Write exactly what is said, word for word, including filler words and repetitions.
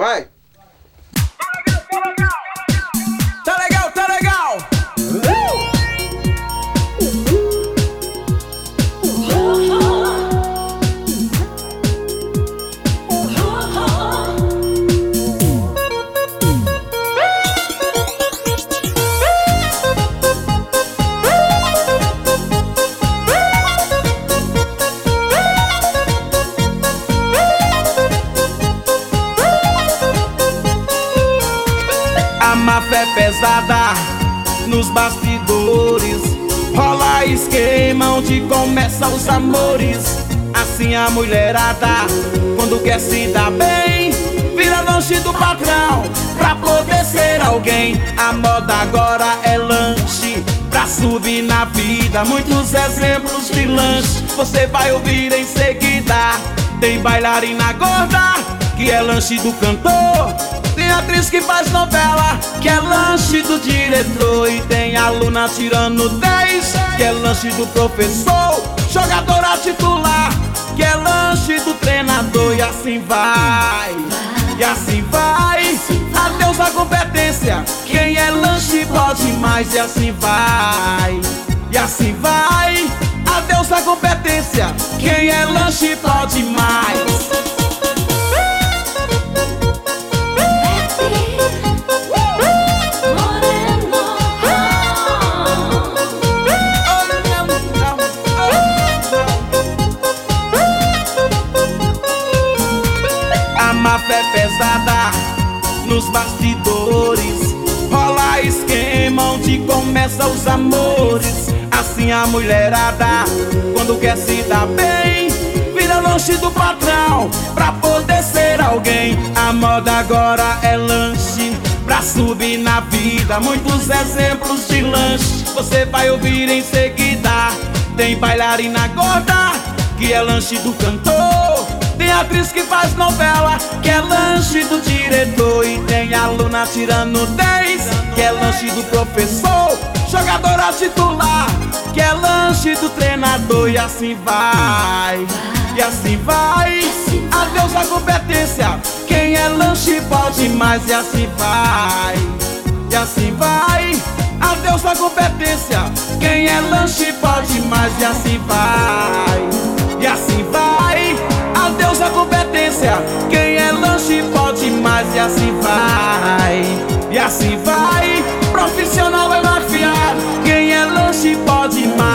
Vai! Tá legal, tá legal! A máfia é pesada nos bastidores, rola esquema onde começa os amores. Assim a mulherada, quando quer se dar bem, vira lanche do patrão pra poder ser alguém. A moda agora é lanche pra subir na vida. Muitos exemplos de lanche você vai ouvir em seguida. Tem bailarina gorda, que é lanche do cantor. Tem atriz que faz novela, que é lanche do diretor. E tem aluna tirando dez, que é lanche do professor. Jogadora titular, que é lanche do treinador. E assim vai, e assim vai, adeus a competência. Quem é lanche pode mais. E assim vai, e assim vai, adeus a competência. Quem é lanche pode mais. A máfia é pesada nos bastidores, rola esquema onde começa os amores. Assim a mulherada, quando quer se dar bem, vira lanche do patrão pra poder ser alguém. A moda agora é lanche pra subir na vida. Muitos exemplos de lanche você vai ouvir em seguida. Tem bailarina gorda, que é lanche do cantor. Tem atriz que faz novela, que é lanche do diretor. E tem aluna tirando dez, que é lanche do professor. Jogadora titular, que é lanche do treinador. E assim vai, e assim vai, adeus a competência. Quem é lanche pode mais. E assim vai, e assim vai, adeus a competência. Quem é lanche pode mais. E assim vai, e assim vai, adeus a competência. Quem é lanche pode mais. E assim vai, e assim vai, profissional é mafiado. Quem é lanche pode mais.